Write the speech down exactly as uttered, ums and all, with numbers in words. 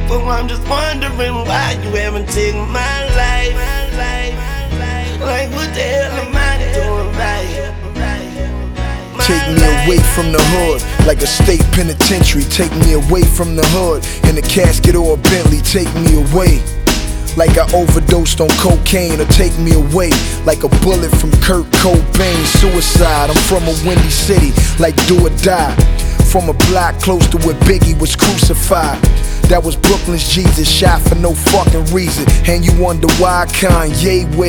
So I'm just wondering why you haven't taken my life. Like what the hell am I doing right? Take me away from the hood, like a state penitentiary. Take me away from the hood, in a casket or a Bentley. Take me away, like I overdosed on cocaine. Or take me away, like a bullet from Kurt Cobain. Suicide, I'm from a windy city, like do or die. From a block close to where Biggie was crucified. That was Brooklyn's Jesus, shot for no fucking reason. And you wonder why Kanye wear